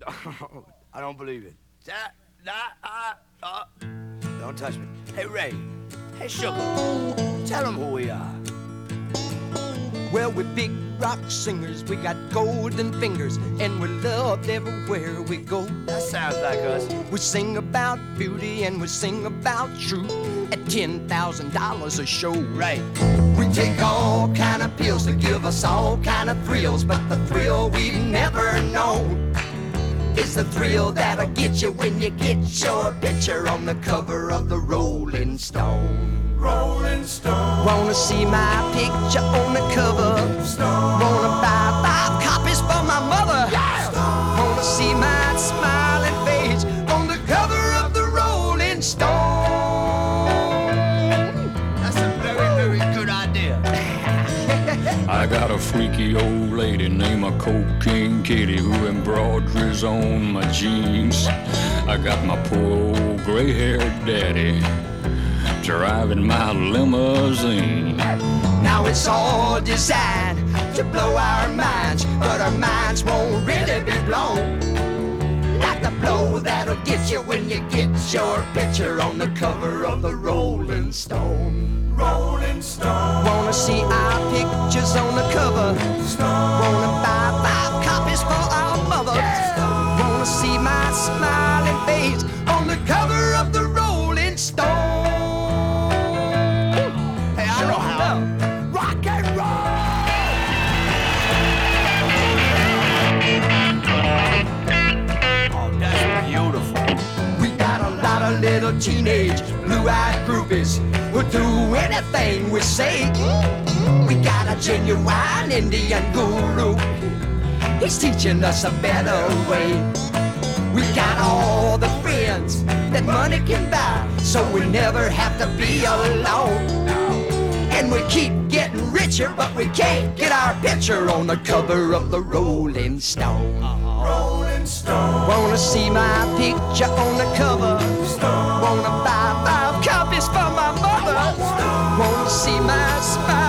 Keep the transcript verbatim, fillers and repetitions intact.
I don't believe it. That, that, uh, uh. Don't touch me. Hey, Ray. Hey, Sugar. Tell them who we are. Well, we're big rock singers, we got golden fingers, and we're loved everywhere we go. That sounds like us. We sing about beauty and we sing about truth at ten thousand dollars a show. Right. We take all kind of pills to give us all kind of thrills, but the thrill we've never known is the thrill that'll get you when you get your picture on the cover of the Rolling Stone. Rolling Stone. Wanna see my picture on the cover? Stone. Wanna buy five copies for my mother? Yeah. Wanna see my smiling face on the cover of the Rolling Stone? That's a very, very good idea. I got a freaky old lady named a Cocaine Kitty who embroiders on my jeans. I got my poor old gray-haired daddy driving my limousine. Now it's all designed to blow our minds, but our minds won't really be blown like the blow that'll get you when you get your picture on the cover of the Rolling Stone. Rolling Stone. Wanna see our pictures on the cover? Stone. Wanna buy five copies for our mother? Yeah. Wanna see my smiling face on the cover of the Rolling Stone? Hey, I know how. Rock and roll! Oh, that's beautiful. We got a lot of little teenage blue-eyed groupies who'll do anything we say. We got a genuine Indian guru, he's teaching us a better way. We got all the friends that money can buy, so we never have to be alone. And we keep getting richer, but we can't get our picture on the cover of the Rolling Stone. Rolling Stone. Wanna see my picture on the cover? Wanna buy five copies for my mother? Wanna see my smile?